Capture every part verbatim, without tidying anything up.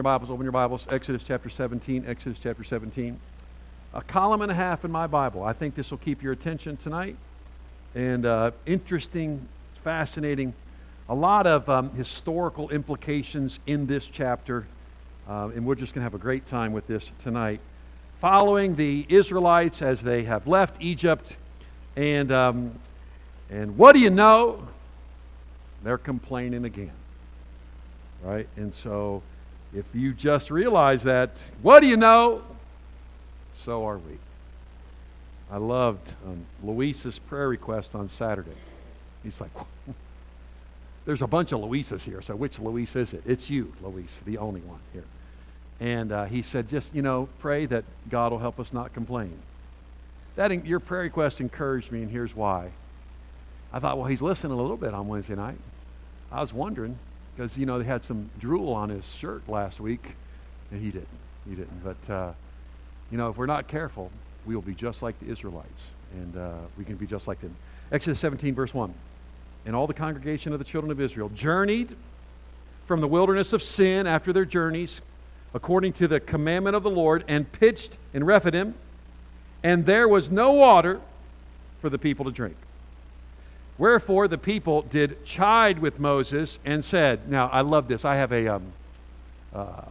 Your Bibles, open your Bibles, Exodus chapter seventeen, Exodus chapter seventeen. A column and a half in my Bible. I think this will keep your attention tonight. And uh, interesting, fascinating, a lot of um, historical implications in this chapter. Uh, and we're just going to have a great time with this tonight. Following the Israelites as they have left Egypt. And, um, and what do you know? They're complaining again. Right? And so if you just realize that, what do you know? So are we. I loved um, Luis's prayer request on Saturday. He's like, there's a bunch of Luises here, so which Luis is it? It's you, Luis, the only one here. And uh, he said, just, you know, pray that God will help us not complain. That in, your prayer request encouraged me, and here's why. I thought, well, he's listening a little bit on Wednesday night. I was wondering, because, you know, they had some drool on his shirt last week, and he didn't. He didn't. But, uh, you know, if we're not careful, we will be just like the Israelites, and uh, we can be just like them. Exodus seventeen, verse one. And all the congregation of the children of Israel journeyed from the wilderness of Sin after their journeys, according to the commandment of the Lord, and pitched in Rephidim, and there was no water for the people to drink. Wherefore the people did chide with Moses and said, now I love this, I have a um, uh,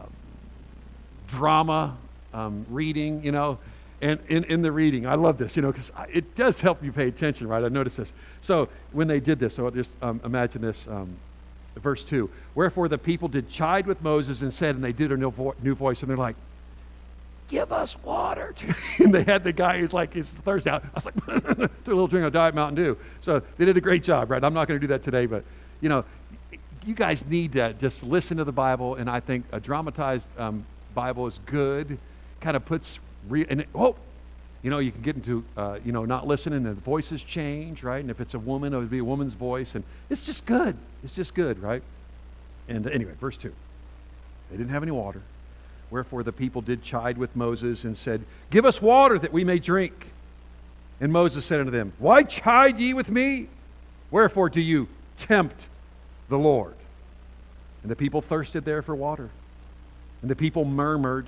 drama um, reading, you know, and in, in the reading, I love this, you know, because it does help you pay attention, right? I noticed this. So when they did this, so just um, imagine this, um, verse two. Wherefore the people did chide with Moses and said, and they did a new, vo- new voice, and they're like, give us water. And they had the guy who's like, he's thirsty out. I was like, took a little drink of Diet Mountain Dew. So they did a great job, right? I'm not going to do that today, but, you know, you guys need to just listen to the Bible, and I think a dramatized um, Bible is good. Kind of puts, re- and it, oh, you know, you can get into, uh, you know, not listening, and the voices change, right? And if it's a woman, it would be a woman's voice, and it's just good. It's just good, right? And anyway, verse two. They didn't have any water. Wherefore the people did chide with Moses and said, give us water that we may drink. And Moses said unto them, why chide ye with me? Wherefore do you tempt the Lord? And the people thirsted there for water. And the people murmured,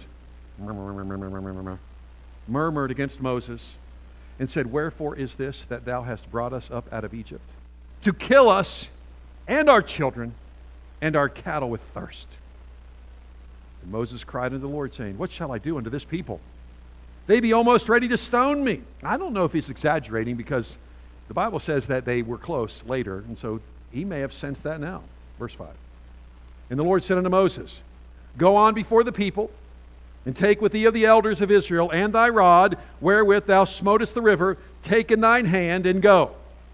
murmured against Moses, and said, wherefore is this that thou hast brought us up out of Egypt? To kill us and our children and our cattle with thirst. And Moses cried unto the Lord, saying, what shall I do unto this people? They be almost ready to stone me. I don't know if he's exaggerating, because the Bible says that they were close later, and so he may have sensed that now. Verse five. And the Lord said unto Moses, go on before the people, and take with thee of the elders of Israel, and thy rod, wherewith thou smotest the river, take in thine hand, and go.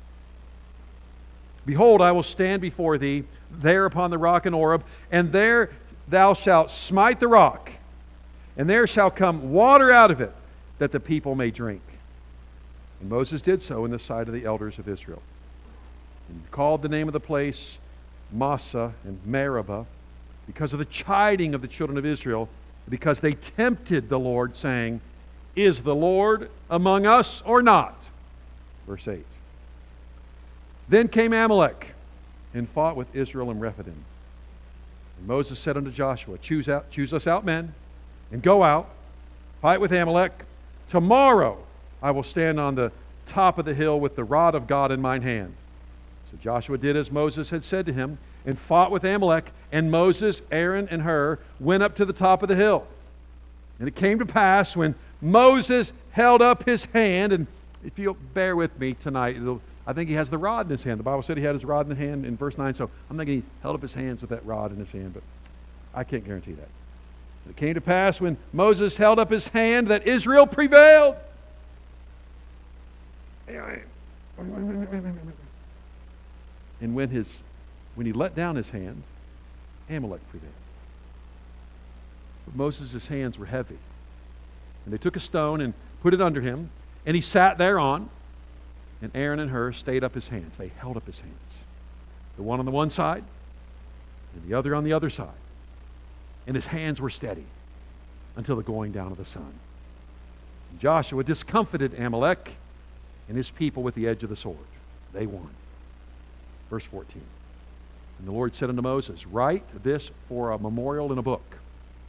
Behold, I will stand before thee there upon the rock in Oreb, and there thou shalt smite the rock, and there shall come water out of it, that the people may drink. And Moses did so in the sight of the elders of Israel. And he called the name of the place Massah and Meribah, because of the chiding of the children of Israel, because they tempted the Lord, saying, is the Lord among us or not? Verse eight. Then came Amalek and fought with Israel in Rephidim. And Moses said unto Joshua, choose out, choose us out men, and go out, fight with Amalek. Tomorrow I will stand on the top of the hill with the rod of God in mine hand. So Joshua did as Moses had said to him, and fought with Amalek, and Moses, Aaron, and Hur went up to the top of the hill. And it came to pass when Moses held up his hand, and if you'll bear with me tonight, it'll I think he has the rod in his hand. The Bible said he had his rod in the hand in verse nine, so I'm thinking he held up his hands with that rod in his hand, but I can't guarantee that. It came to pass when Moses held up his hand that Israel prevailed. And when his when he let down his hand, Amalek prevailed. But Moses' hands were heavy. And they took a stone and put it under him, and he sat thereon. And Aaron and Hur stayed up his hands. They held up his hands. The one on the one side, and the other on the other side. And his hands were steady until the going down of the sun. And Joshua discomfited Amalek and his people with the edge of the sword. They won. Verse fourteen. And the Lord said unto Moses, write this for a memorial in a book,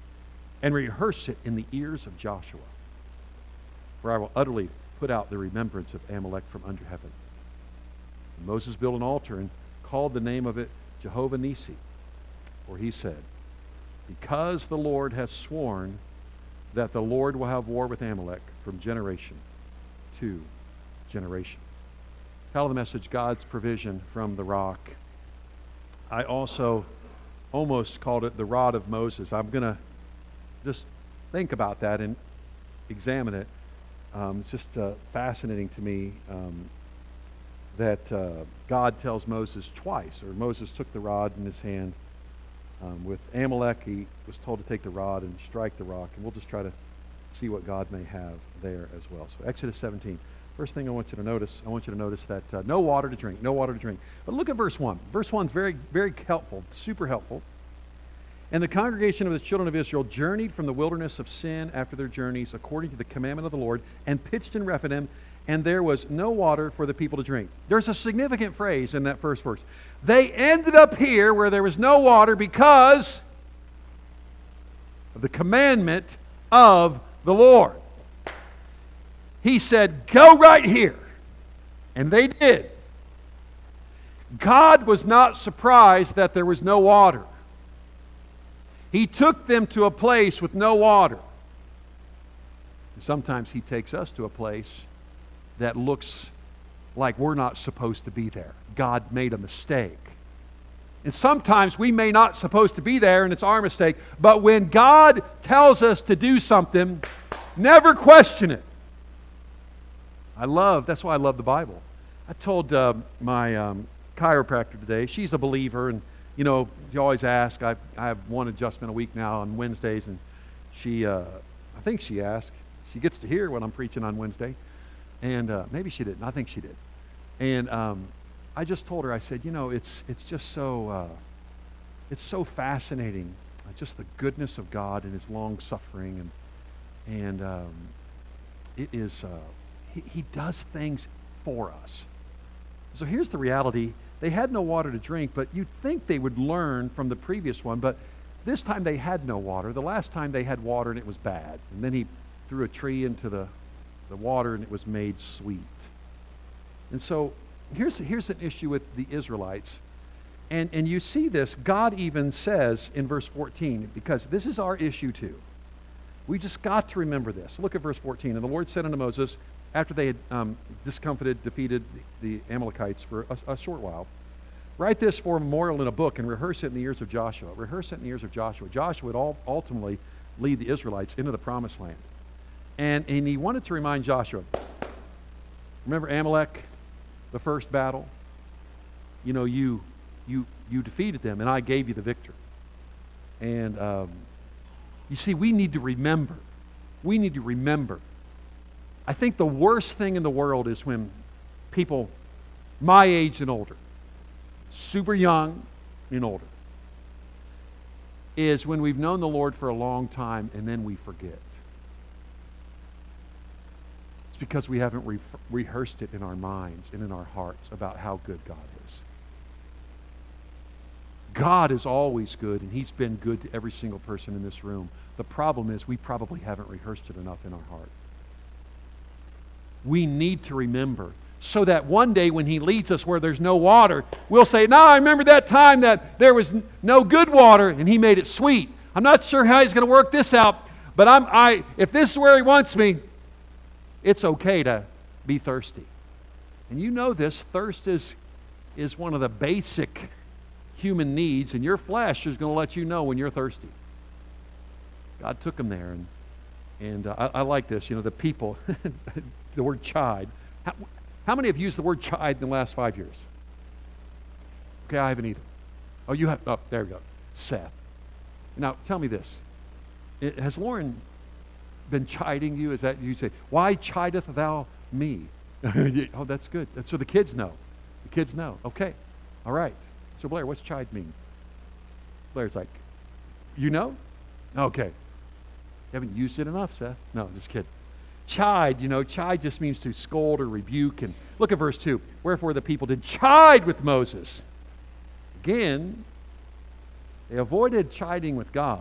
and rehearse it in the ears of Joshua. For I will utterly put out the remembrance of Amalek from under heaven. And Moses built an altar and called the name of it Jehovah Nissi. For he said, because the Lord has sworn that the Lord will have war with Amalek from generation to generation. Title of the message, God's provision from the rock. I also almost called it the rod of Moses. I'm going to just think about that and examine it. Um, it's just uh, fascinating to me um, that uh, God tells Moses twice, or Moses took the rod in his hand. Um, with Amalek, he was told to take the rod and strike the rock, and we'll just try to see what God may have there as well. So Exodus seventeen. First thing I want you to notice, I want you to notice that uh, no water to drink, no water to drink. But look at verse one. Verse one is very, very helpful, super helpful. And the congregation of the children of Israel journeyed from the wilderness of Sin after their journeys according to the commandment of the Lord, and pitched in Rephidim, and there was no water for the people to drink. There's a significant phrase in that first verse. They ended up here where there was no water because of the commandment of the Lord. He said, go right here. And they did. God was not surprised that there was no water. He took them to a place with no water. And sometimes He takes us to a place that looks like we're not supposed to be there. God made a mistake. And sometimes we may not supposed to be there and it's our mistake, but when God tells us to do something, never question it. I love, that's why I love the Bible. I told uh, my um, chiropractor today, she's a believer, and you know, you always ask, I, I have one adjustment a week now on Wednesdays, and she, uh, I think she asked, she gets to hear when I'm preaching on Wednesday. And uh, maybe she didn't. I think she did. And um, I just told her, I said, you know, it's it's just so uh, it's so fascinating, uh, just the goodness of God and His long suffering, and and um, it is uh, he, he does things for us. So here's the reality: they had no water to drink, but you'd think they would learn from the previous one. But this time they had no water. The last time they had water and it was bad, and then He threw a tree into the the water and it was made sweet. And so here's here's an issue with the Israelites. And and you see this, God even says in verse fourteen, because this is our issue too. We just got to remember this. Look at verse fourteen. And the Lord said unto Moses, after they had um, discomfited, defeated the, the Amalekites for a, a short while, write this for a memorial in a book and rehearse it in the ears of Joshua. Rehearse it in the ears of Joshua. Joshua would all ultimately lead the Israelites into the promised land. And, and he wanted to remind Joshua, remember Amalek, the first battle? You know, you you you defeated them, and I gave you the victory. And um, you see, we need to remember. We need to remember. I think the worst thing in the world is when people my age and older, super young and older, is when we've known the Lord for a long time and then we forget. Because we haven't re- rehearsed it in our minds and in our hearts about how good God is. God is always good, and He's been good to every single person in this room. The problem is we probably haven't rehearsed it enough in our heart. We need to remember so that one day when He leads us where there's no water, we'll say, no, I remember that time that there was n- no good water and He made it sweet. I'm not sure how He's going to work this out, but I'm, I, if this is where He wants me, it's okay to be thirsty. And you know this, thirst is, is one of the basic human needs, and your flesh is going to let you know when you're thirsty. God took them there, and, and uh, I, I like this, you know, the people, the word chide. How, how many have used the word chide in the last five years? Okay, I haven't either. Oh, you have, oh, there we go. Seth. Now, tell me this. It, has Lauren been chiding you? Is that you say, why chideth thou me? Oh, that's good. So the kids know. The kids know. Okay. All right. So Blair, what's chide mean? Blair's like, you know? Okay. You haven't used it enough, Seth. No, just kidding. Chide, you know, chide just means to scold or rebuke. And look at verse two. Wherefore the people did chide with Moses. Again, they avoided chiding with God,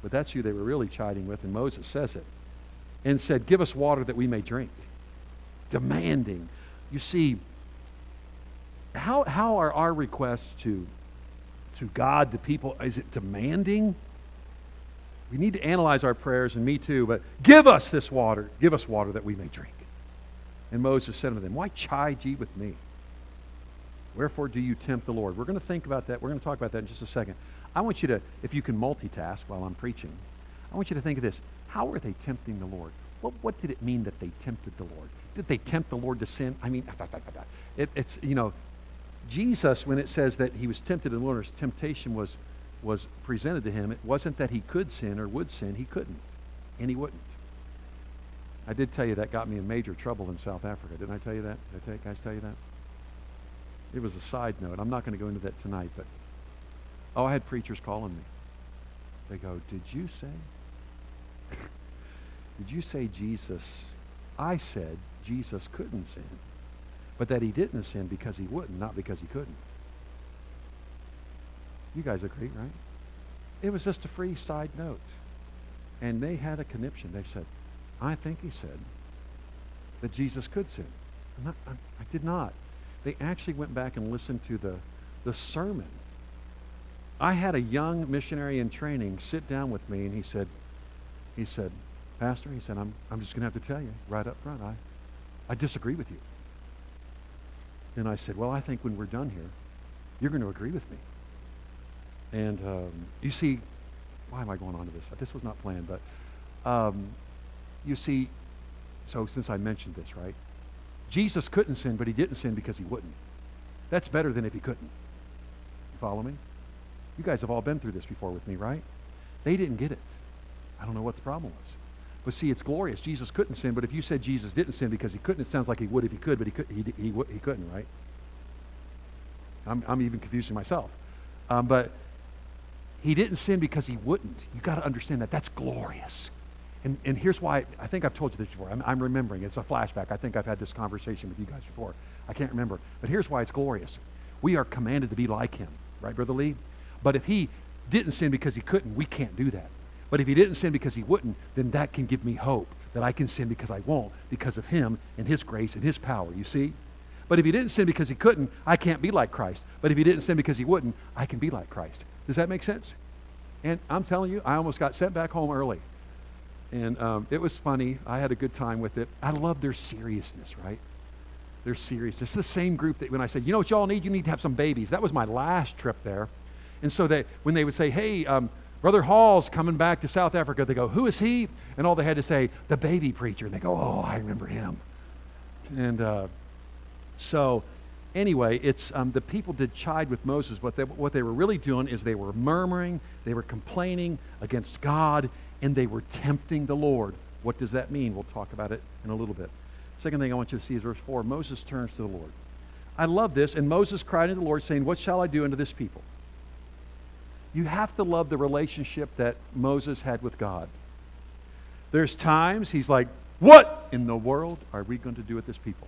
But that's who they were really chiding with, and Moses says it. And said, give us water that we may drink. Demanding. You see, how, how are our requests to, to God, to people, is it demanding? We need to analyze our prayers, and me too, but give us this water. Give us water that we may drink. And Moses said unto them, why chide ye with me? Wherefore do you tempt the Lord? We're going to think about that. We're going to talk about that in just a second. I want you to, if you can multitask while I'm preaching, I want you to think of this. How were they tempting the Lord? What, what did it mean that they tempted the Lord? Did they tempt the Lord to sin? I mean, it, it's, you know, Jesus, when it says that he was tempted in the wilderness, temptation was, was presented to him. It wasn't that he could sin or would sin. He couldn't, and he wouldn't. I did tell you that got me in major trouble in South Africa. Didn't I tell you that? Did I tell, guys tell you that? It was a side note. I'm not going to go into that tonight, but oh, I had preachers calling me. They go, did you say? Did you say Jesus? I said Jesus couldn't sin, but that he didn't sin because he wouldn't, not because he couldn't. You guys agree, right? It was just a free side note. And they had a conniption. They said, I think he said that Jesus could sin. I'm not, I'm, I did not. They actually went back and listened to the, the sermon. I had a young missionary in training sit down with me, and he said, he said, Pastor, he said, I'm, I'm just going to have to tell you right up front, I, I disagree with you. And I said, well, I think when we're done here, you're going to agree with me. And um, you see, why am I going on to this? This was not planned, but um, you see, so since I mentioned this, right? Jesus couldn't sin, but he didn't sin because he wouldn't. That's better than if he couldn't. You follow me? You guys have all been through this before with me, right? They didn't get it. I don't know what the problem was. But see, it's glorious. Jesus couldn't sin, but if you said Jesus didn't sin because he couldn't, it sounds like he would if he could, but he, could, he, he, he couldn't, right? I'm, I'm even confusing myself. Um, but he didn't sin because he wouldn't. You got to understand that. That's glorious. And, and here's why. I think I've told you this before. I'm, I'm remembering. It's a flashback. I think I've had this conversation with you guys before. I can't remember. But here's why it's glorious. We are commanded to be like him. Right, Brother Lee? But if he didn't sin because he couldn't, we can't do that. But if he didn't sin because he wouldn't, then that can give me hope that I can sin because I won't, because of him and his grace and his power, you see? But if he didn't sin because he couldn't, I can't be like Christ. But if he didn't sin because he wouldn't, I can be like Christ. Does that make sense? And I'm telling you, I almost got sent back home early. And um, it was funny. I had a good time with it. I love their seriousness, right? Their seriousness. It's the same group that when I said, you know what y'all need? You need to have some babies. That was my last trip there. And so they, when they would say, hey, um, Brother Hall's coming back to South Africa, they go, who is he? And all they had to say, the baby preacher. And they go, oh, I remember him. And uh, so anyway, it's um, the people did chide with Moses, but they, what they were really doing is they were murmuring, they were complaining against God, and they were tempting the Lord. What does that mean? We'll talk about it in a little bit. Second thing I want you to see is verse four. Moses turns to the Lord. I love this. And Moses cried unto the Lord, saying, what shall I do unto this people? You have to love the relationship that Moses had with God. There's times he's like, what in the world are we going to do with this people?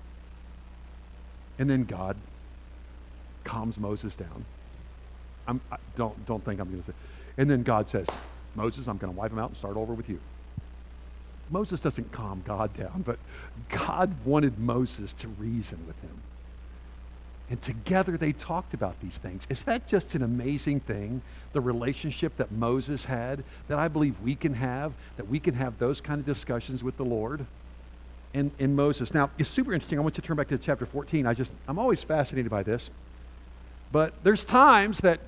And then God calms Moses down. I'm, I, don't, don't think I'm going to say. And then God says, Moses, I'm going to wipe him out and start over with you. Moses doesn't calm God down, but God wanted Moses to reason with him. And together they talked about these things. Is that just an amazing thing? The relationship that Moses had, that I believe we can have, that we can have those kind of discussions with the Lord and, and Moses. Now, it's super interesting. I want you to turn back to chapter fourteen. I just, I'm always fascinated by this. But there's times that,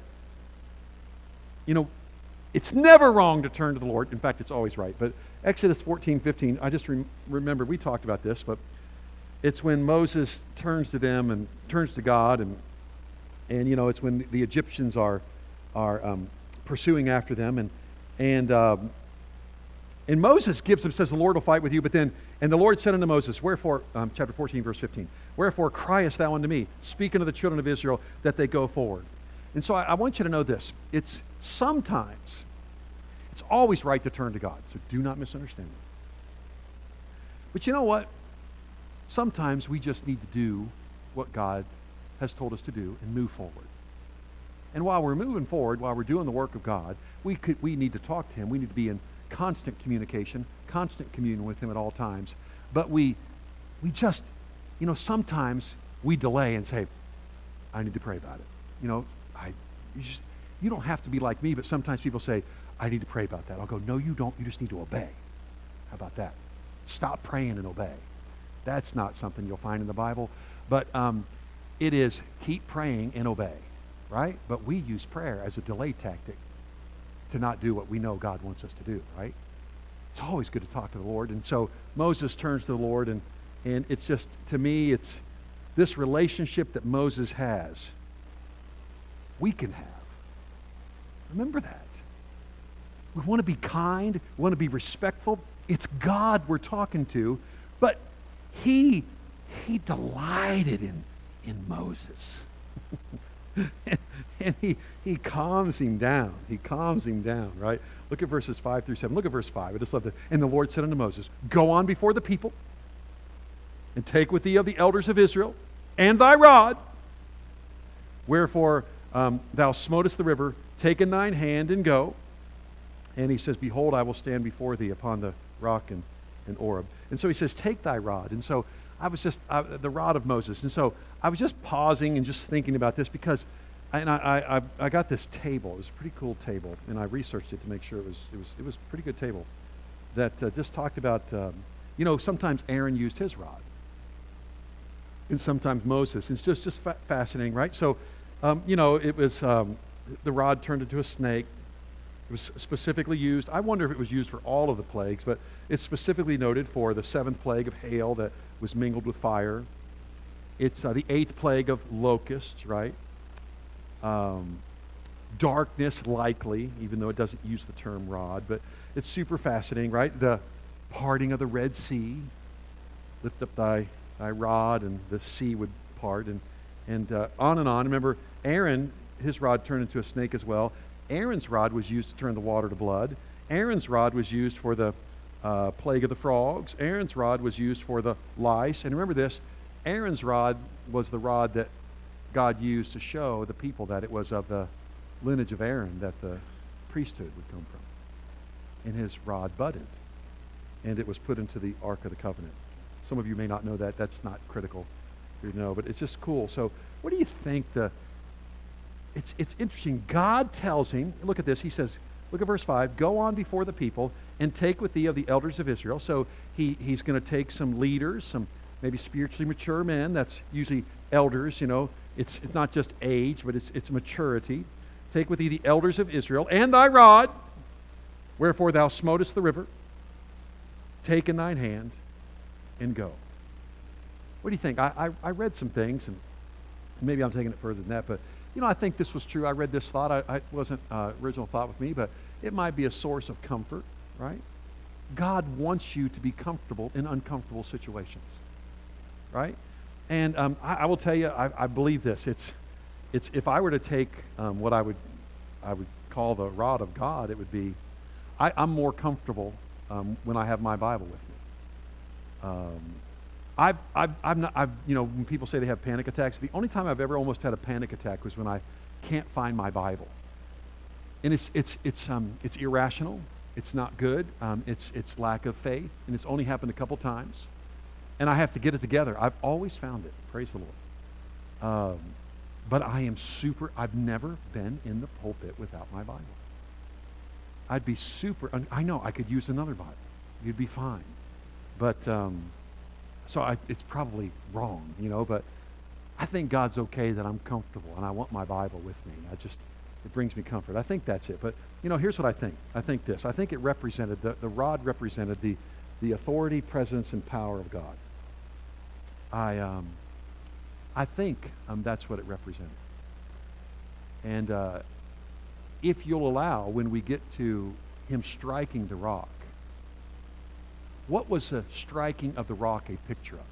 you know, it's never wrong to turn to the Lord. In fact, it's always right. But Exodus fourteen, fifteen, I just re- remember, we talked about this, but it's when Moses turns to them and turns to God, and and you know it's when the Egyptians are are um, pursuing after them, and and um, and Moses gives them, says the Lord will fight with you, but then and the Lord said unto Moses, wherefore um, chapter fourteen verse fifteen, wherefore criest thou unto me, speak unto the children of Israel that they go forward. And so I, I want you to know this: it's sometimes, it's always right to turn to God. So do not misunderstand me. But you know what? Sometimes we just need to do what God has told us to do and move forward. And while we're moving forward, while we're doing the work of God, we could we need to talk to him. We need to be in constant communication, constant communion with him at all times. But we we just, you know, sometimes we delay and say, I need to pray about it. You know, I you, just, you don't have to be like me, but sometimes people say, I need to pray about that. I'll go, no, you don't. You just need to obey. How about that? Stop praying and obey. That's not something you'll find in the Bible. But um, it is keep praying and obey, right? But we use prayer as a delay tactic to not do what we know God wants us to do, right? It's always good to talk to the Lord. And so Moses turns to the Lord, and, and it's just, to me, it's this relationship that Moses has, we can have. Remember that. We want to be kind. We want to be respectful. It's God we're talking to, but he, he delighted in, in Moses. and and he, he calms him down. He calms him down, right? Look at verses five through seven. Look at verse five. I just love this. And the Lord said unto Moses, go on before the people, and take with thee of the elders of Israel, and thy rod, wherefore um, thou smotest the river, take in thine hand and go. And he says, behold, I will stand before thee upon the rock in, in Oreb. And so he says, take thy rod. And so I was just, uh, the rod of Moses. And so I was just pausing and just thinking about this because, and I, I, I got this table. It was a pretty cool table. And I researched it to make sure it was, it was, it was a pretty good table that uh, just talked about, um, you know, sometimes Aaron used his rod. And sometimes Moses. It's just, just fa- fascinating, right? So, um, you know, it was, um, the rod turned into a snake. It was specifically used. I wonder if it was used for all of the plagues, but it's specifically noted for the seventh plague of hail that was mingled with fire. It's uh, the eighth plague of locusts, right? Um, darkness, likely, even though it doesn't use the term rod, but it's super fascinating, right? The parting of the Red Sea. Lift up thy, thy rod, and the sea would part, and, and uh, on and on. Remember, Aaron, his rod turned into a snake as well. Aaron's rod was used to turn the water to blood. Aaron's rod was used for the uh, plague of the frogs. Aaron's rod was used for the lice. And remember this, Aaron's rod was the rod that God used to show the people that it was of the lineage of Aaron that the priesthood would come from. And his rod budded, and it was put into the Ark of the Covenant. Some of you may not know that. That's not critical for you to know, but it's just cool. So what do you think the... It's, it's interesting. God tells him, look at this, he says, look at verse five, go on before the people and take with thee of the elders of Israel. So he, he's going to take some leaders, some maybe spiritually mature men. That's usually elders, you know. It's, it's not just age, but it's, it's maturity. Take with thee the elders of Israel and thy rod, wherefore thou smotest the river. Take in thine hand and go. What do you think? I, I, I read some things, and maybe I'm taking it further than that, but you know, I think this was true. I read this thought. I, I it wasn't uh, original thought with me, but it might be a source of comfort, right? God wants you to be comfortable in uncomfortable situations, right? And um, I, I will tell you, I, I believe this. It's, it's if I were to take um, what I would, I would call the rod of God, it would be, I, I'm more comfortable um, when I have my Bible with me. Um, I've, I've, I've not, I've, you know, when people say they have panic attacks, the only time I've ever almost had a panic attack was when I can't find my Bible. And it's, it's, it's, um, it's irrational. It's not good. Um, it's, it's lack of faith. And it's only happened a couple times. And I have to get it together. I've always found it. Praise the Lord. Um, but I am super, I've never been in the pulpit without my Bible. I'd be super, I know I could use another Bible. You'd be fine. But, um, So I, it's probably wrong, you know, but I think God's okay that I'm comfortable and I want my Bible with me. I just, it brings me comfort. I think that's it. But, you know, here's what I think. I think this. I think it represented, the, the rod represented the, the authority, presence, and power of God. I, um, I think um, that's what it represented. And uh, if you'll allow, when we get to him striking the rock, what was the striking of the rock a picture of?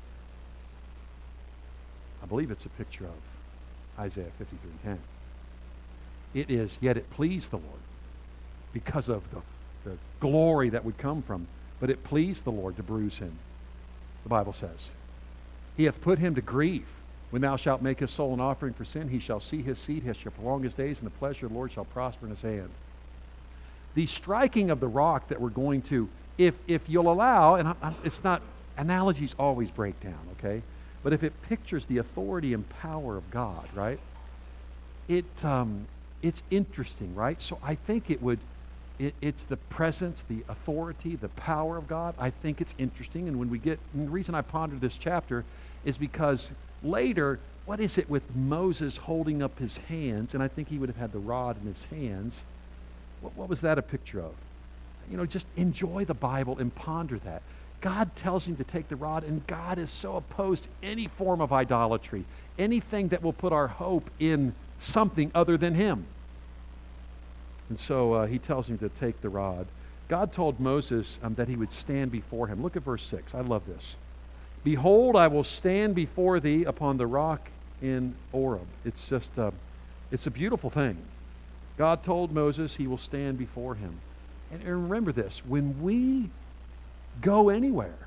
I believe it's a picture of Isaiah fifty-three ten. It is, yet it pleased the Lord because of the, the glory that would come from, but it pleased the Lord to bruise him, the Bible says. He hath put him to grief. When thou shalt make his soul an offering for sin, he shall see his seed, he shall prolong his days, and the pleasure of the Lord shall prosper in his hand. The striking of the rock that we're going to, if if you'll allow, and I, I, it's not, analogies always break down, okay? But if it pictures the authority and power of God, right? It um, it's interesting, right? So I think it would, it, it's the presence, the authority, the power of God. I think it's interesting, and when we get, and the reason I pondered this chapter is because later, what is it with Moses holding up his hands? And I think he would have had the rod in his hands. What, what was that a picture of? You know, just enjoy the Bible and ponder that. God tells him to take the rod, and God is so opposed to any form of idolatry, anything that will put our hope in something other than him. And so uh, he tells him to take the rod. God told Moses um, that he would stand before him. Look at verse six. I love this. Behold, I will stand before thee upon the rock in Horeb. It's just, uh, it's a beautiful thing. God told Moses he will stand before him. And remember this, when we go anywhere,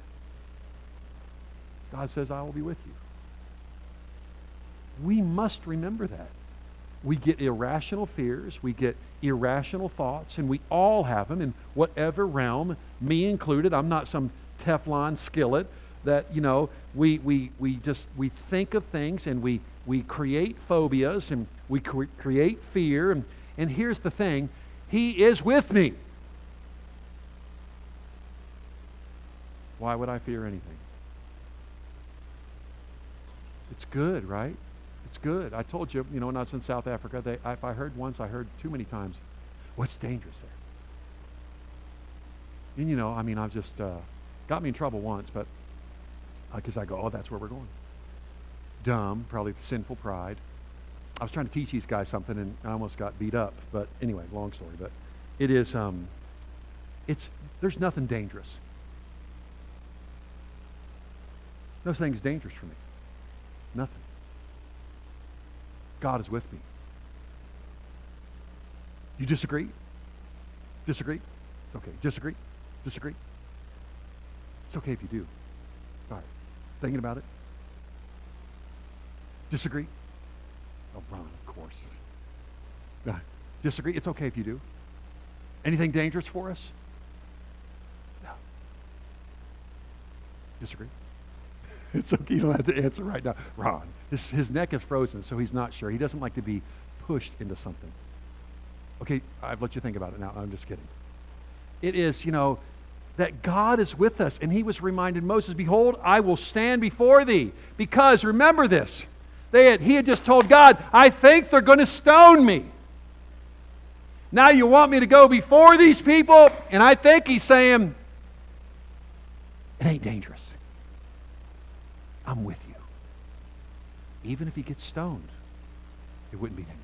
God says, I will be with you. We must remember that. We get irrational fears, we get irrational thoughts, and we all have them in whatever realm, me included. I'm not some Teflon skillet that, you know, we we we just, we think of things and we, we create phobias and we cre- create fear. And, and here's the thing, he is with me. Why would I fear anything? It's good, right? It's good. I told you, you know, when I was in South Africa, they, if I heard once, I heard too many times, what's dangerous there? And, you know, I mean, I've just, uh, got me in trouble once, but, because uh, I go, oh, that's where we're going. Dumb, probably sinful pride. I was trying to teach these guys something, and I almost got beat up. But anyway, long story. But it is, um, it's, there's nothing dangerous. No thing's dangerous for me. Nothing. God is with me. You disagree? Disagree? Okay. Disagree? Disagree? It's okay if you do. All right. Thinking about it? Disagree? Oh, Ron, of course. Uh, disagree? It's okay if you do. Anything dangerous for us? No. Disagree? It's okay. You don't have to answer right now. Ron, his, his neck is frozen, so he's not sure. He doesn't like to be pushed into something. Okay, I've let you think about it now. I'm just kidding. It is, you know, that God is with us. And he was reminded Moses, behold, I will stand before thee. Because, remember this, they had, he had just told God, I think they're going to stone me. Now you want me to go before these people? And I think he's saying, it ain't dangerous. I'm with you. Even if he gets stoned, it wouldn't be dangerous.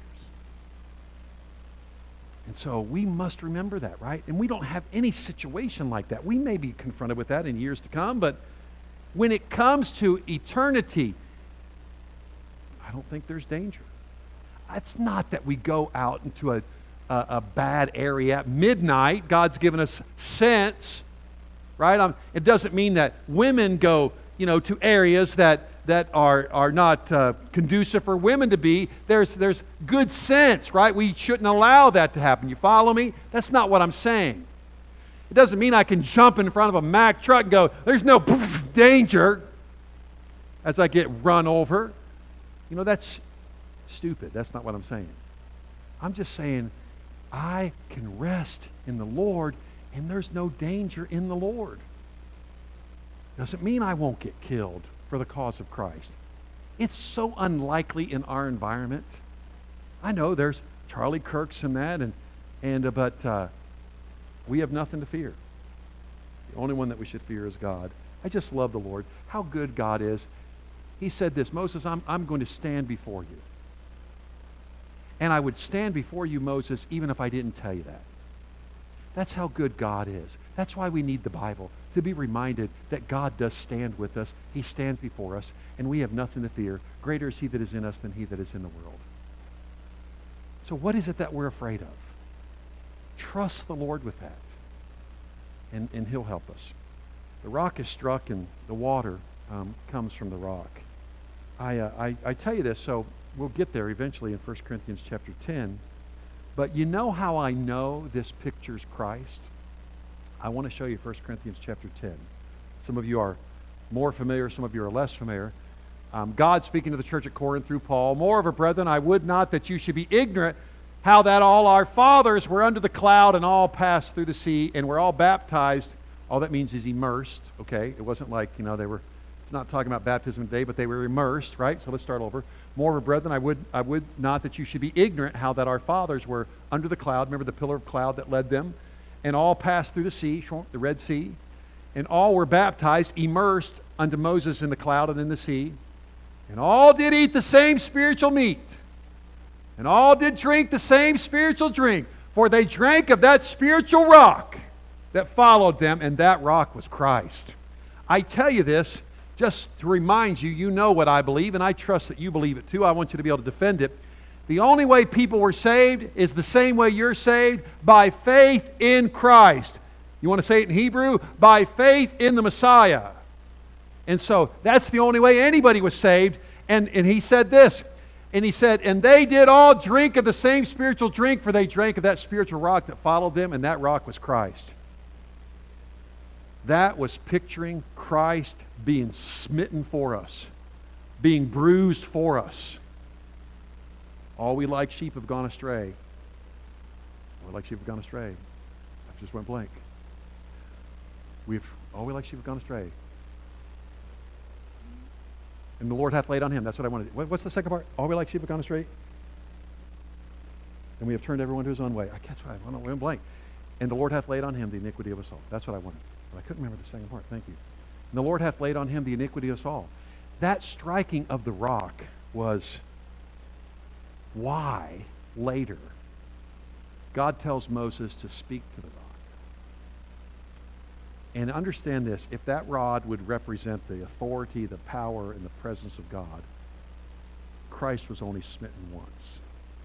And so we must remember that, right? And we don't have any situation like that. We may be confronted with that in years to come, but when it comes to eternity, I don't think there's danger. It's not that we go out into a, a, a bad area at midnight. God's given us sense, right? Um, it doesn't mean that women go, you know, to areas that that are are not uh, conducive for women to be. There's there's good sense, right? We shouldn't allow that to happen. You follow me? That's not what I'm saying. It doesn't mean I can jump in front of a Mack truck and go, there's no danger as I get run over. You know, that's stupid. That's not what I'm saying. I'm just saying I can rest in the Lord and there's no danger in the Lord. Doesn't mean I won't get killed for the cause of Christ. It's so unlikely in our environment. I know there's Charlie Kirks and that, and and uh, but uh, we have nothing to fear. The only one that we should fear is God. I just love the Lord. How good God is. He said this, Moses, I'm I'm going to stand before you. And I would stand before you, Moses, even if I didn't tell you that. That's how good God is. That's why we need the Bible, to be reminded that God does stand with us. He stands before us, and we have nothing to fear. Greater is he that is in us than he that is in the world. So what is it that we're afraid of? Trust the Lord with that, and, and he'll help us. The rock is struck, and the water um, comes from the rock. I, uh, I, I tell you this, so we'll get there eventually in First Corinthians chapter ten. But you know how I know this pictures Christ? I want to show you First Corinthians chapter ten. Some of you are more familiar, some of you are less familiar. Um, God speaking to the church at Corinth through Paul, moreover, brethren, I would not that you should be ignorant how that all our fathers were under the cloud and all passed through the sea and were all baptized. All that means is immersed, okay? It wasn't like, you know, they were, it's not talking about baptism today, but they were immersed, right? So let's start over. Moreover, brethren, I would, I would not that you should be ignorant how that our fathers were under the cloud. Remember the pillar of cloud that led them? And all passed through the sea, the Red Sea. And all were baptized, immersed unto Moses in the cloud and in the sea. And all did eat the same spiritual meat. And all did drink the same spiritual drink. For they drank of that spiritual rock that followed them, and that rock was Christ. I tell you this just to remind you, you know what I believe, and I trust that you believe it too. I want you to be able to defend it. The only way people were saved is the same way you're saved, by faith in Christ. You want to say it in Hebrew? By faith in the Messiah. And so that's the only way anybody was saved. And, and he said this, and he said, and they did all drink of the same spiritual drink, for they drank of that spiritual rock that followed them, and that rock was Christ. That was picturing Christ being smitten for us, being bruised for us. All we like sheep have gone astray. All we like sheep have gone astray. I just went blank. We've all we like sheep have gone astray. And the Lord hath laid on him. That's what I wanted. What's the second part? All we like sheep have gone astray. And we have turned everyone to his own way. I guess what I went blank. And the Lord hath laid on him the iniquity of us all. That's what I wanted. But I couldn't remember the second part. Thank you. And the Lord hath laid on him the iniquity of us all. That striking of the rock was why later God tells Moses to speak to the rock. And understand this, if that rod would represent the authority, the power, and the presence of God, Christ was only smitten once,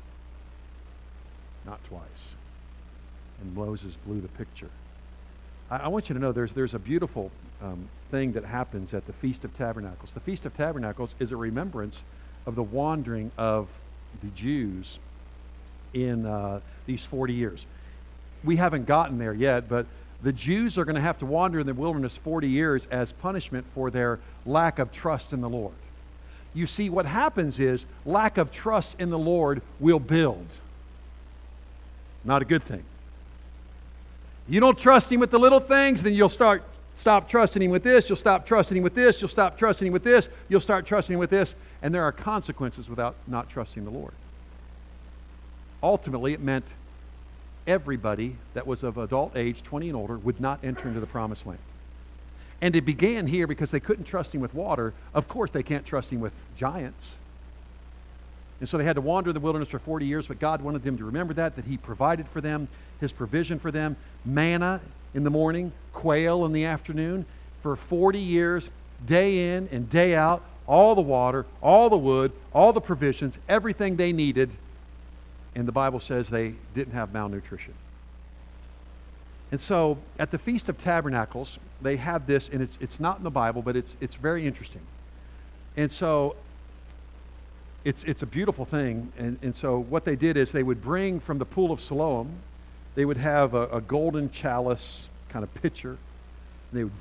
not twice. And Moses blew the picture. I, I want you to know there's, there's a beautiful um, thing that happens at the Feast of Tabernacles. The Feast of Tabernacles is a remembrance of the wandering of the Jews in uh, these forty years. We haven't gotten there yet, but the Jews are going to have to wander in the wilderness forty years as punishment for their lack of trust in the Lord. You see, what happens is lack of trust in the Lord will build. Not a good thing. You don't trust him with the little things, then you'll start stop trusting him with this, you'll stop trusting him with this, you'll stop trusting him with this, you'll start trusting him with this, and there are consequences without not trusting the Lord. Ultimately, it meant everybody that was of adult age, twenty and older, would not enter into the promised land. And it began here because they couldn't trust him with water. Of course, they can't trust him with giants. And so they had to wander in the wilderness for forty years, but God wanted them to remember that, that he provided for them, his provision for them, manna in the morning, quail in the afternoon, for forty years, day in and day out, all the water, all the wood, all the provisions, everything they needed. And the Bible says they didn't have malnutrition. And so at the Feast of Tabernacles, they have this, and it's it's not in the Bible, but it's it's very interesting. And so it's it's a beautiful thing. And, and so what they did is they would bring from the pool of Siloam, they would have a, a golden chalice kind of pitcher. And they would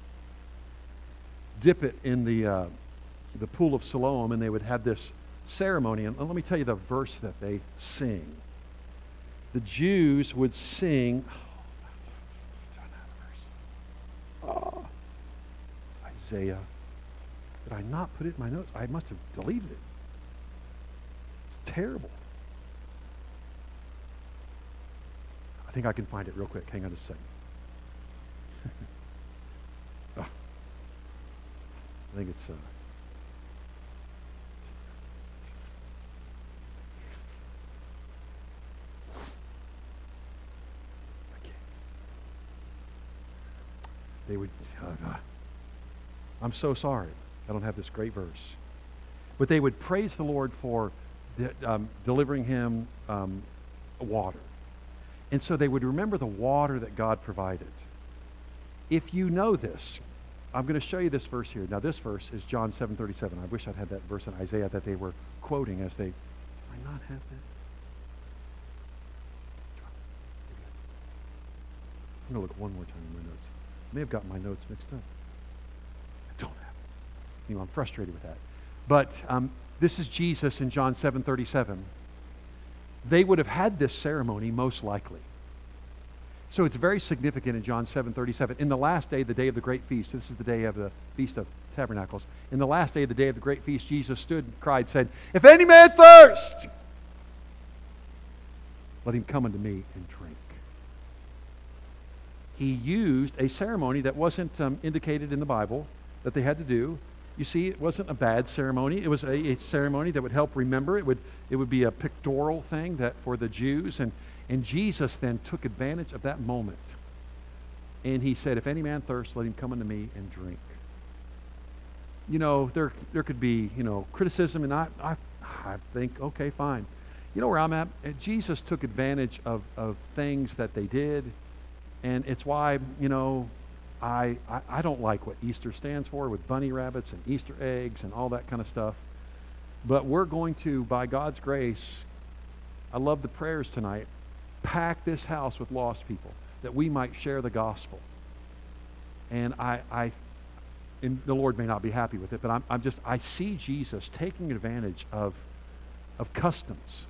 dip it in the uh, the pool of Siloam, and they would have this ceremony. And let me tell you the verse that they sing. The Jews would sing, oh, Isaiah. Did I not put it in my notes? I must have deleted it. It's terrible. I think I can find it real quick. Hang on just a second. Oh. I think it's... Uh, They would, uh, I'm so sorry, I don't have this great verse. But they would praise the Lord for de- um, delivering him um, water. And so they would remember the water that God provided. If you know this, I'm going to show you this verse here. Now, this verse is John seven thirty-seven. I wish I'd had that verse in Isaiah that they were quoting as they... I not have that? I'm going to look one more time in my notes. I may have gotten my notes mixed up. I don't have it. You know, I'm frustrated with that. But um, this is Jesus in John seven thirty-seven. They would have had this ceremony most likely. So it's very significant in John seven thirty-seven. In the last day, the day of the great feast, this is the day of the Feast of Tabernacles. In the last day of the day of the great feast, Jesus stood and cried, said, "If any man thirst, let him come unto me and drink." He used a ceremony that wasn't um, indicated in the Bible that they had to do. You see, it wasn't a bad ceremony. It was a, a ceremony that would help remember. It would it would be a pictorial thing that for the Jews. And, and Jesus then took advantage of that moment. And he said, "If any man thirst, let him come unto me and drink." You know, there there could be, you know, criticism, and I, I, I think, okay, fine. You know where I'm at? Jesus took advantage of, of things that they did. And it's why, you know, I, I I don't like what Easter stands for with bunny rabbits and Easter eggs and all that kind of stuff. But we're going to, by God's grace, I love the prayers tonight, pack this house with lost people that we might share the gospel. And I, I and the Lord may not be happy with it, but I'm, I'm just, I see Jesus taking advantage of, of customs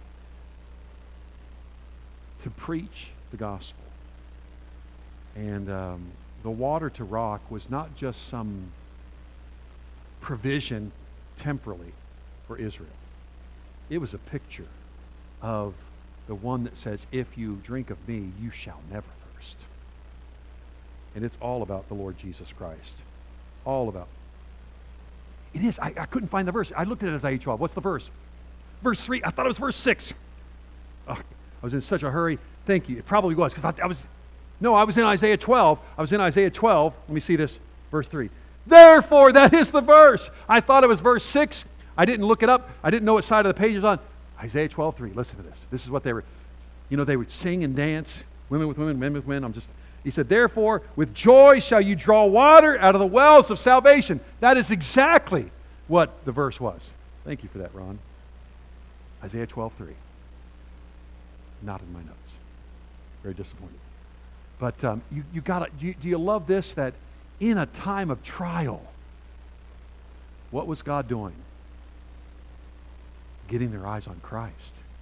to preach the gospel. And um, the water to rock was not just some provision temporally for Israel. It was a picture of the one that says, "If you drink of me, you shall never thirst." And it's all about the Lord Jesus Christ. All about. It is. I, I couldn't find the verse. I looked at it as Isaiah twelve. What's the verse? Verse three. I thought it was verse six. Oh, I was in such a hurry. Thank you. It probably was, because I, I was... No, I was in Isaiah twelve. I was in Isaiah twelve. Let me see this. Verse three. Therefore, that is the verse. I thought it was verse six. I didn't look it up. I didn't know what side of the page it was on. Isaiah twelve three. Listen to this. This is what they were, you know, they would sing and dance. Women with women, men with men. I'm just, he said, "Therefore, with joy shall you draw water out of the wells of salvation." That is exactly what the verse was. Thank you for that, Ron. Isaiah twelve three. Not in my notes. Very disappointed. But um, you, you gotta, do you, do you love this? That in a time of trial, what was God doing? Getting their eyes on Christ.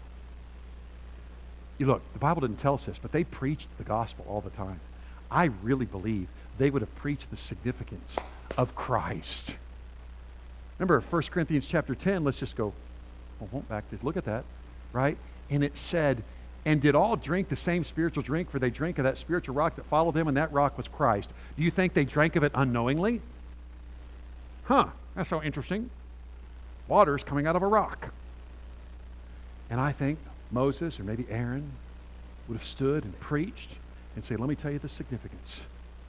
You look, the Bible didn't tell us this, but they preached the gospel all the time. I really believe they would have preached the significance of Christ. Remember, First Corinthians chapter ten, let's just go oh, back to look at that, right? And it said, "And did all drink the same spiritual drink, for they drank of that spiritual rock that followed them, and that rock was Christ." Do you think they drank of it unknowingly? Huh, that's so interesting. Water's coming out of a rock. And I think Moses or maybe Aaron would have stood and preached and said, "Let me tell you the significance.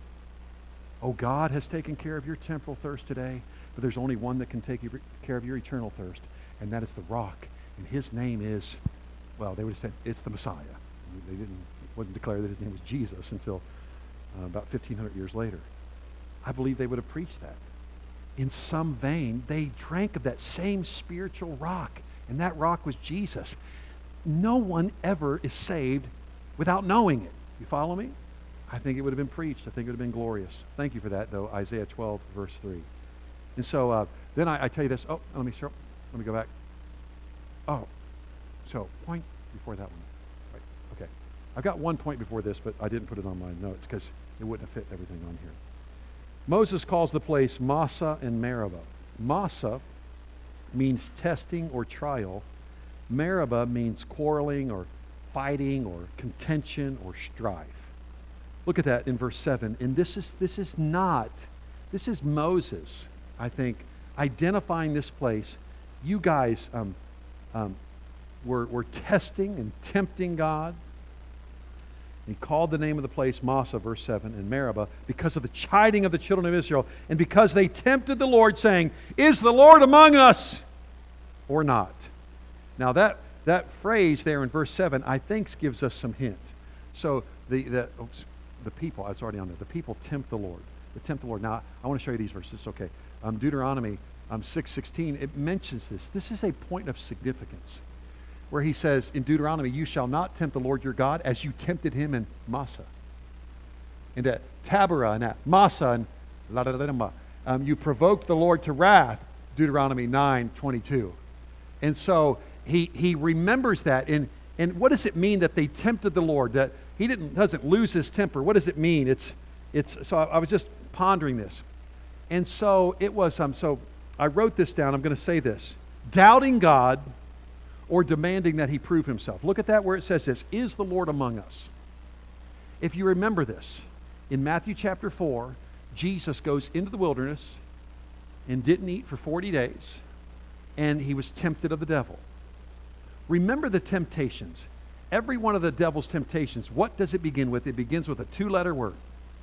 Oh, God has taken care of your temporal thirst today, but there's only one that can take care of your eternal thirst, and that is the rock. And his name is..." Well, they would have said, "It's the Messiah." They didn't wouldn't declare that his name was Jesus until uh, about fifteen hundred years later. I believe they would have preached that. In some vein, they drank of that same spiritual rock, and that rock was Jesus. No one ever is saved without knowing it. You follow me? I think it would have been preached. I think it would have been glorious. Thank you for that, though. Isaiah twelve, verse three. And so uh, then I, I tell you this. Oh, let me start. Let me go back. Oh. So, point before that one. Right, okay. I've got one point before this, but I didn't put it on my notes because it wouldn't have fit everything on here. Moses calls the place Massah and Meribah. Massah means testing or trial. Meribah means quarreling or fighting or contention or strife. Look at that in verse seven. And this is this is not, this is Moses, I think, identifying this place. You guys um, um, were, were testing and tempting God. He called the name of the place Massah, verse seven, and Meribah, because of the chiding of the children of Israel, and because they tempted the Lord, saying, "Is the Lord among us or not?" Now that, that phrase there in verse seven, I think, gives us some hint. So the, the, oops, the people, it's already on there, the people tempt the Lord. to tempt the Lord. Now, I want to show you these verses. Okay. Um, Deuteronomy um, six sixteen, it mentions this. This is a point of significance where he says in Deuteronomy, you shall not tempt the Lord your God as you tempted him in Massah, and at Taberah, and at Massah, and la da da da. Um, you provoked the Lord to wrath, Deuteronomy nine twenty-two. And so he he remembers that. And, and what does it mean that they tempted the Lord? That he didn't doesn't lose his temper. What does it mean? It's it's so I, I was just pondering this. And so it was um so I wrote this down. I'm going to say this. Doubting God or demanding that he prove himself. Look at that where it says this, is the Lord among us? If you remember this, in Matthew chapter four, Jesus goes into the wilderness and didn't eat for forty days, and he was tempted of the devil. Remember the temptations. Every one of the devil's temptations, what does it begin with? It begins with a two-letter word.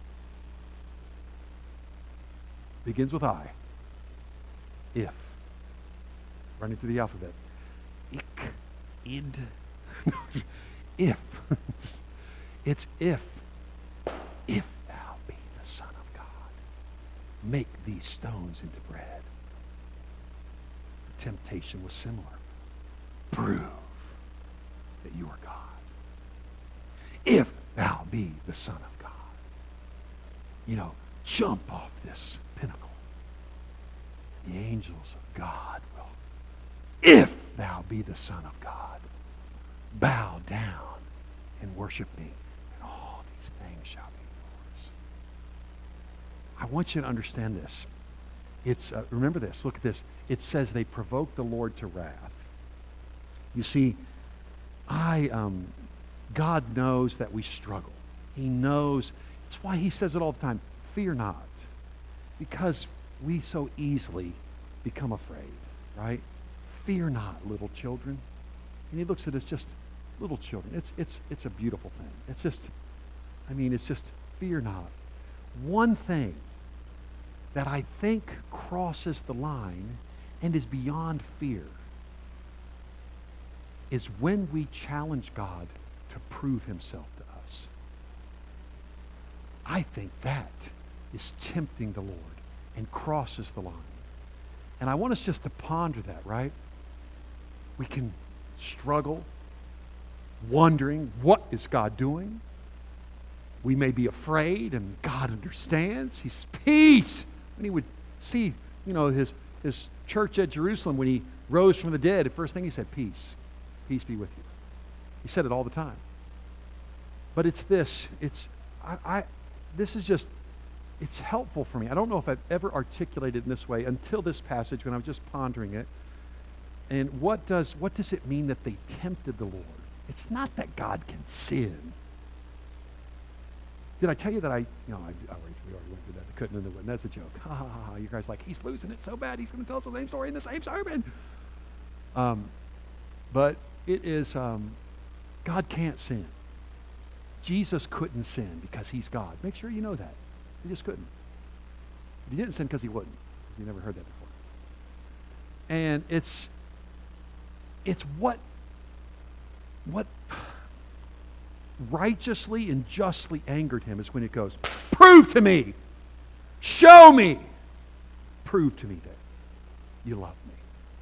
Begins with I. If. Running through the alphabet. Ik. Id. If. It's if. If thou be the Son of God, make these stones into bread. The temptation was similar. Prove that you are God. If thou be the Son of God. You know, jump off this pinnacle. The angels of God will, if thou be the Son of God, bow down and worship me, and all these things shall be yours. I want you to understand this. It's uh, remember this. Look at this. It says they provoked the Lord to wrath. You see, I um, God knows that we struggle. He knows. It's why he says it all the time. Fear not, because we so easily become afraid, right? Fear not, little children. And he looks at us just little children. It's it's it's a beautiful thing. It's just, I mean, it's just fear not. One thing that I think crosses the line and is beyond fear is when we challenge God to prove himself to us. I think that is tempting the Lord and crosses the line. And I want us just to ponder that, right? We can struggle, wondering, what is God doing? We may be afraid, and God understands. He says, peace. When he would see, you know, his, his church at Jerusalem, when he rose from the dead, the first thing he said, peace. Peace be with you. He said it all the time. But it's this. It's, I, I this is just, it's helpful for me. I don't know if I've ever articulated in this way until this passage when I was just pondering it. And what does, what does it mean that they tempted the Lord? It's not that God can sin. Did I tell you that I, you know, I, oh, we already went through that. I couldn't and wouldn't. That's a joke. Ha, ha, ha, ha. You guys are like, he's losing it so bad, he's going to tell us the same story in the same sermon. Um, but it is, um, God can't sin. Jesus couldn't sin because he's God. Make sure you know that. He just couldn't. He didn't sin because he wouldn't. You never heard that before. And it's, it's what, what righteously and justly angered him is when it goes, prove to me, show me, prove to me that you love me.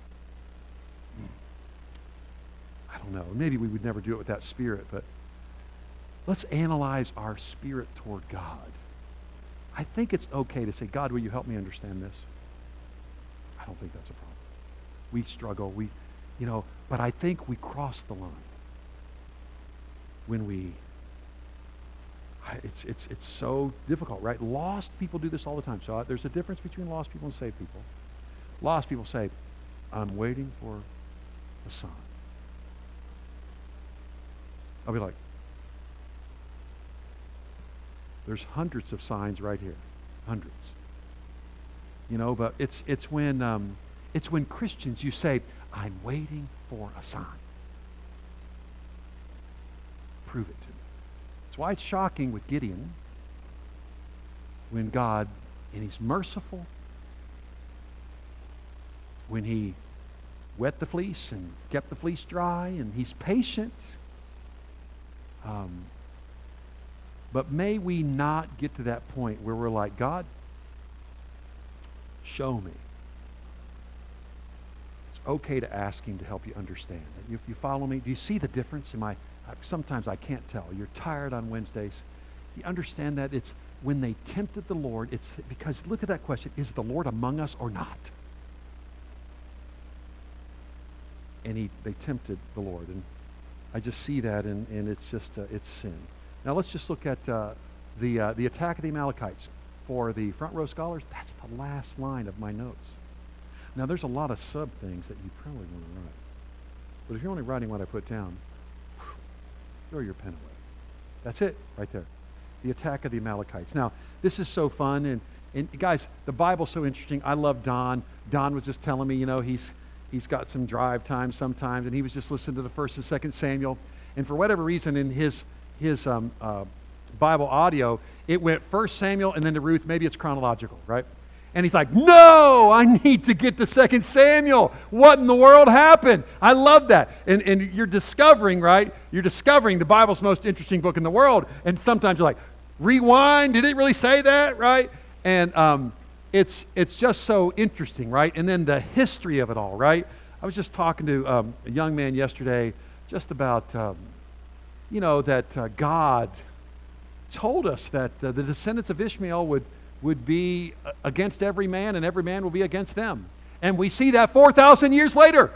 I don't know. Maybe we would never do it with that spirit, but let's analyze our spirit toward God. I think it's okay to say, God, will you help me understand this? I don't think that's a problem. We struggle, we, you know, but I think we cross the line when we, it's, it's, it's so difficult, right? Lost people do this all the time. So uh, there's a difference between lost people and saved people. Lost people say, I'm waiting for a sign. I'll be like, there's hundreds of signs right here, hundreds. You know, but it's it's when um, it's when Christians you say, I'm waiting for a sign. Prove it to me. That's why it's shocking with Gideon when God, and he's merciful, when he wet the fleece and kept the fleece dry, and he's patient. Um, But may we not get to that point where we're like, God, show me. It's okay to ask him to help you understand. If you follow me, do you see the difference? Am I, sometimes I can't tell. You're tired on Wednesdays. You understand that it's when they tempted the Lord, it's because, look at that question, is the Lord among us or not? And he, they tempted the Lord. And I just see that, and, and it's just, uh, it's sin. Now let's just look at uh, the, uh, the attack of the Amalekites. For the front row scholars, that's the last line of my notes. Now there's a lot of sub things that you probably want to write. But if you're only writing what I put down, throw your pen away. That's it, right there. The attack of the Amalekites. Now, this is so fun, and, and guys, the Bible's so interesting. I love Don. Don was just telling me, you know, he's he's got some drive time sometimes, and he was just listening to the first and second Samuel, and for whatever reason, in his his um, uh, Bible audio, it went first Samuel and then to Ruth. Maybe it's chronological, right? And he's like, no, I need to get to second Samuel. What in the world happened? I love that. And, and you're discovering, right? You're discovering the Bible's most interesting book in the world. And sometimes you're like, rewind, did it really say that, right? And um, it's it's just so interesting, right? And then the history of it all, right? I was just talking to um, a young man yesterday just about, um, you know, that uh, God told us that uh, the descendants of Ishmael would would be against every man, and every man will be against them. And we see that four thousand years later.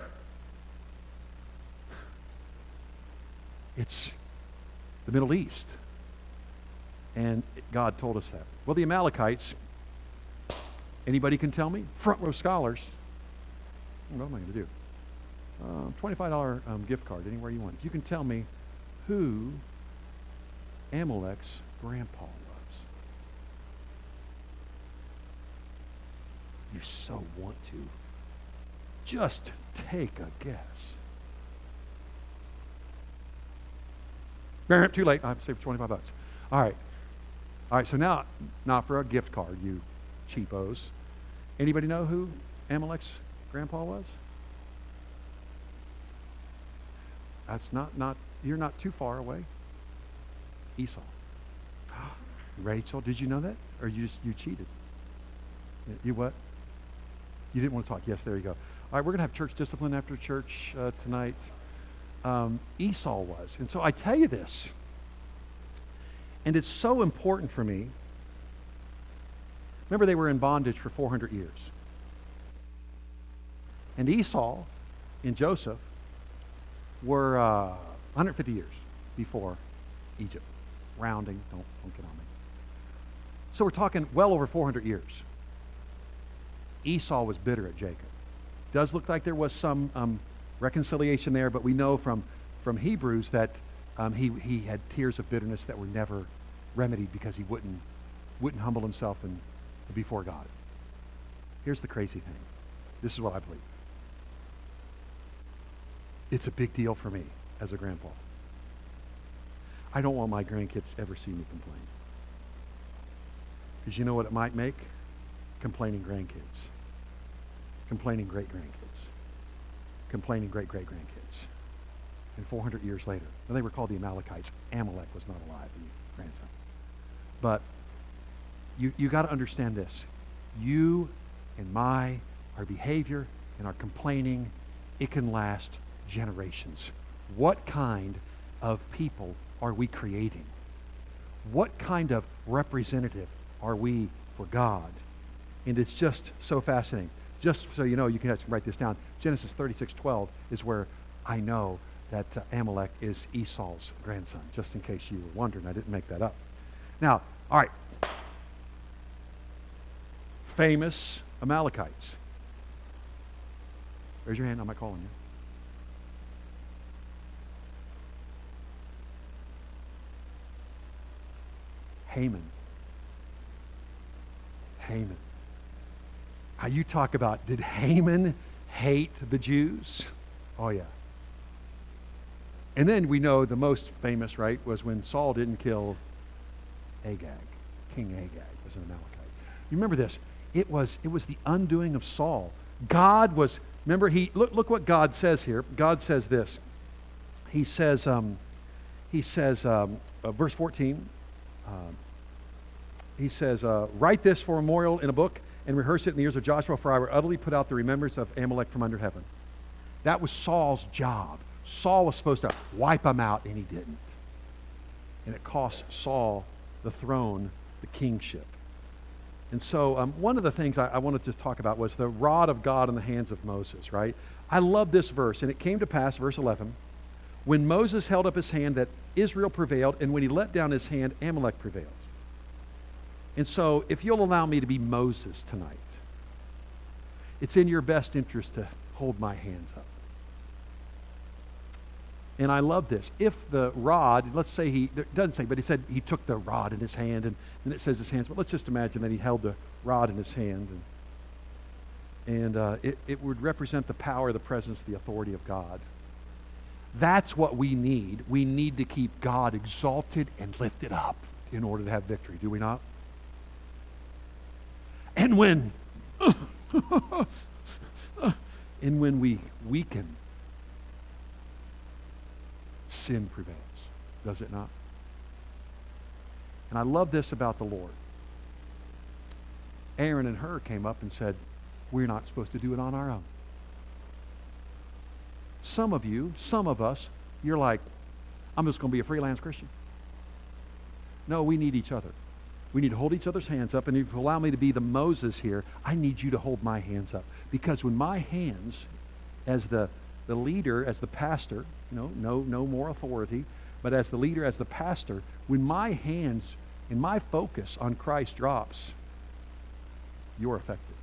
It's the Middle East. And God told us that. Well, the Amalekites, anybody can tell me? Front row scholars. What am I going to do? Uh, twenty-five dollars um, gift card, anywhere you want. If you can tell me who Amalek's grandpa was. You so want to. Just take a guess. Too late. I have to save twenty-five bucks. All right. All right, so now, not for a gift card, you cheapos. Anybody know who Amalek's grandpa was? That's not, not, you're not too far away. Esau. Rachel, did you know that? Or you just, you cheated? You what? You didn't want to talk. Yes, there you go. All right, we're going to have church discipline after church uh, tonight. Um, Esau was. And so I tell you this, and it's so important for me. Remember, they were in bondage for four hundred years. And Esau and Joseph were uh, one hundred fifty years before Egypt. Rounding, don't, don't get on me. So we're talking well over four hundred years. Esau was bitter at Jacob. Does look like there was some um, reconciliation there, but we know from, from Hebrews that um, he, he had tears of bitterness that were never remedied because he wouldn't, wouldn't humble himself and, before God. Here's the crazy thing. This is what I believe. It's a big deal for me as a grandpa. I don't want my grandkids to ever see me complain. Because you know what it might make? Complaining grandkids. Complaining great-grandkids. Complaining great-great-grandkids. And four hundred years later, well, they were called the Amalekites. Amalek was not alive, the grandson. But you you got to understand this. You and my, our behavior and our complaining, it can last generations. What kind of people are we creating? What kind of representative are we for God? And it's just so fascinating. Just so you know, you can actually write this down. Genesis thirty-six twelve is where I know that uh, Amalek is Esau's grandson, just in case you were wondering. I didn't make that up. Now, all right. Famous Amalekites. Raise your hand. I'm not calling you. Haman. Haman. How you talk about, did Haman hate the Jews? Oh, yeah. And then we know the most famous, right, was when Saul didn't kill Agag. King Agag was an Amalekite. You remember this? It was, it was the undoing of Saul. God was, remember, he look, look what God says here. God says this. He says, um, he says, um, uh, verse fourteen, Um, he says, uh, write this for a memorial in a book and rehearse it in the ears of Joshua, for I will utterly put out the remembrance of Amalek from under heaven. That was Saul's job. Saul was supposed to wipe him out, and he didn't. And it cost Saul the throne, the kingship. And so um, one of the things I, I wanted to talk about was the rod of God in the hands of Moses, right? I love this verse. And it came to pass, verse eleven, when Moses held up his hand that Israel prevailed, and when he let down his hand, Amalek prevailed. And so if you'll allow me to be Moses tonight, it's in your best interest to hold my hands up. And I love this. If the rod, let's say he, it doesn't say, but he said he took the rod in his hand, and then it says his hands, but let's just imagine that he held the rod in his hand, and, and uh, it, it would represent the power, the presence, the authority of God. That's what we need. We need to keep God exalted and lifted up in order to have victory, do we not? And when, and when we weaken, sin prevails, does it not? And I love this about the Lord. Aaron and Hur came up and said, we're not supposed to do it on our own. Some of you, some of us, you're like, I'm just going to be a freelance Christian. No, we need each other. We need to hold each other's hands up, and if you allow me to be the Moses here, I need you to hold my hands up. Because when my hands, as the, the leader, as the pastor, you know, no, no more authority, but as the leader, as the pastor, when my hands and my focus on Christ drops, you're affected.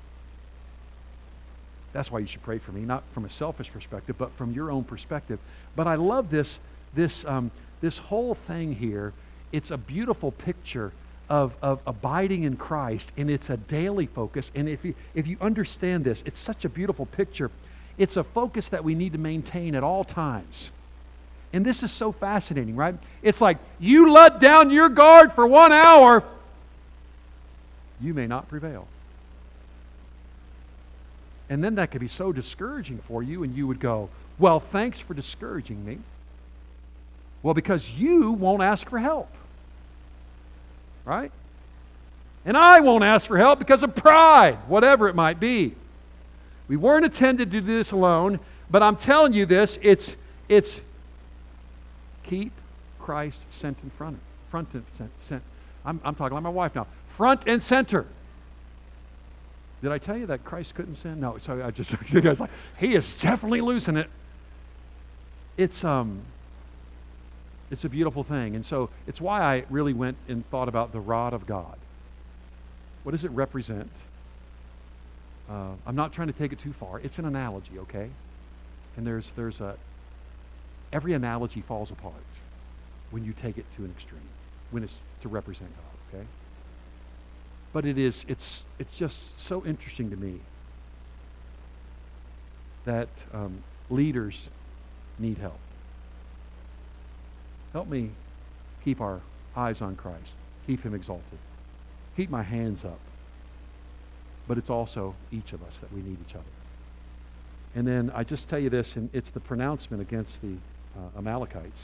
That's why you should pray for me, not from a selfish perspective, but from your own perspective. But I love this, this, um, this whole thing here. It's a beautiful picture of, of abiding in Christ, and it's a daily focus. And if you, if you understand this, it's such a beautiful picture. It's a focus that we need to maintain at all times. And this is so fascinating, right? It's like, you let down your guard for one hour, you may not prevail. And then that could be so discouraging for you, and you would go, well, thanks for discouraging me. Well, because you won't ask for help. Right? And I won't ask for help because of pride, whatever it might be. We weren't intended to do this alone, but I'm telling you this, it's it's keep Christ center in front, front and center. I'm, I'm talking like my wife now. Front and center. Did I tell you that Christ couldn't sin? No, so I just you guys like he is definitely losing it. It's um it's a beautiful thing. And so it's why I really went and thought about the rod of God. What does it represent? Uh, I'm not trying to take it too far. It's an analogy, okay? And there's there's a every analogy falls apart when you take it to an extreme, when it's to represent God, okay? But it is it's it's just so interesting to me that um, leaders need help. Help me keep our eyes on Christ, keep him exalted, keep my hands up. But it's also each of us that we need each other. And then I just tell you this, and it's the pronouncement against the uh, Amalekites.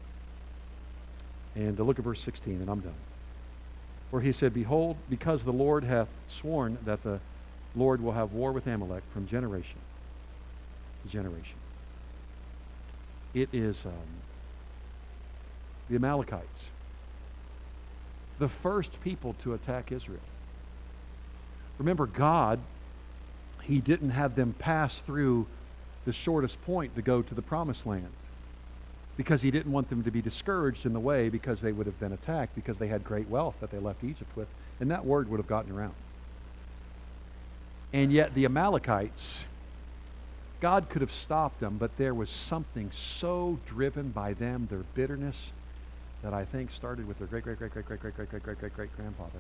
And to look at verse sixteen, and I'm done. Where he said, behold, because the Lord hath sworn that the Lord will have war with Amalek from generation to generation. It is um, the Amalekites, the first people to attack Israel. Remember, God, he didn't have them pass through the shortest point to go to the promised land because he didn't want them to be discouraged in the way because they would have been attacked because they had great wealth that they left Egypt with, and that word would have gotten around. And yet the Amalekites, God could have stopped them, but there was something so driven by them, their bitterness, that I think started with their great, great, great, great, great, great, great, great, great, great, great grandfather.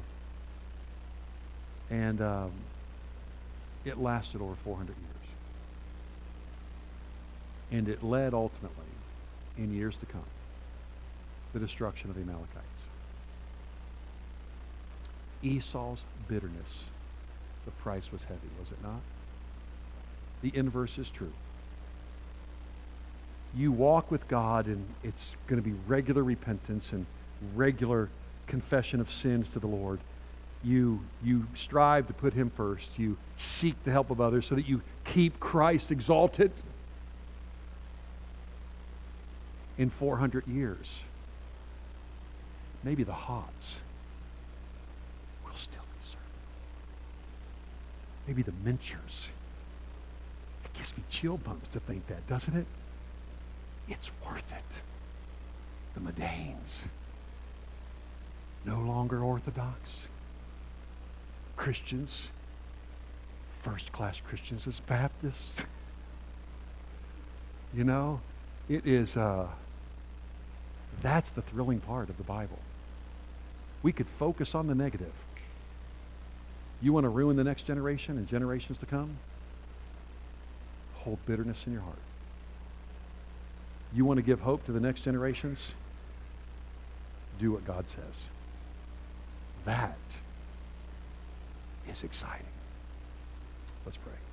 And um, it lasted over four hundred years. And it led ultimately, in years to come, the destruction of the Amalekites. Esau's bitterness, the price was heavy, was it not? The inverse is true. You walk with God, and it's going to be regular repentance and regular confession of sins to the Lord. You, you strive to put him first. You seek the help of others so that you keep Christ exalted. In four hundred years, maybe the Hots will still be served. Maybe the Minchers. It gives me chill bumps to think that, doesn't it? It's worth it. The Medanes, no longer Orthodox. Christians, first-class Christians as Baptists. You know, it is, uh, that's the thrilling part of the Bible. We could focus on the negative. You want to ruin the next generation and generations to come? Hold bitterness in your heart. You want to give hope to the next generations? Do what God says. That is exciting. Let's pray.